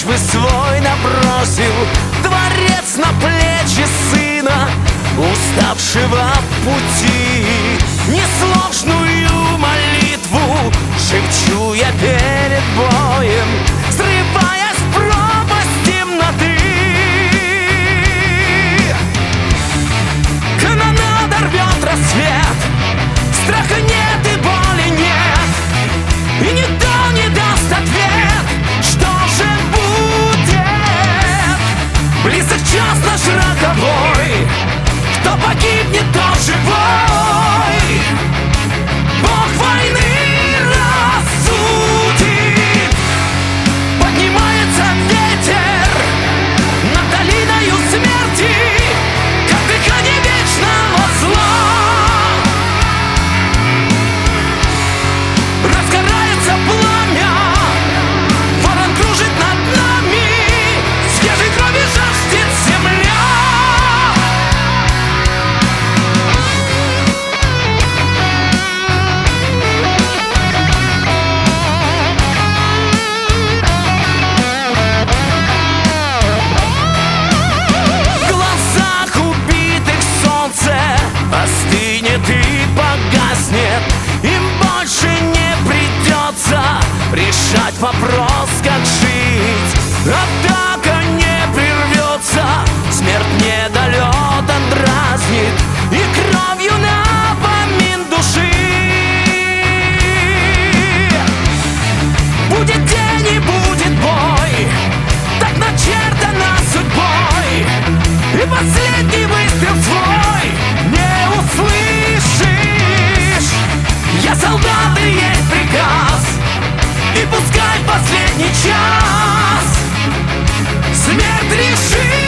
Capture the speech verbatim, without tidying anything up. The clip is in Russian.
бы свой набросил дворец на плечи сына, уставшего в пути. Несложную молитву шепчу я перед боем, срываясь в пропасть темноты. Канонада рвет рассвет, страха нет и боли нет, и никто не даст ответ, что же будет. Близок час наш роковой, кто погибнет, тот живой. Бог войны рассудит. Поднимается ветер над долиною смерти, как дыхание вечного зла. Разгорается пламя, ворон кружит над нами, свежей крови жаждет земля. В глазах убитых солнце остынет и погаснет. Им больше не придется решать вопрос, как жить. Атака не прервется, смерть недолетом дразнит и кровью напомин души. Будет день и будет бой, так начертано судьбой, и последний выстрел свой не услышишь. Я солдат и есть приказ, и пускай в последний час смерть решит.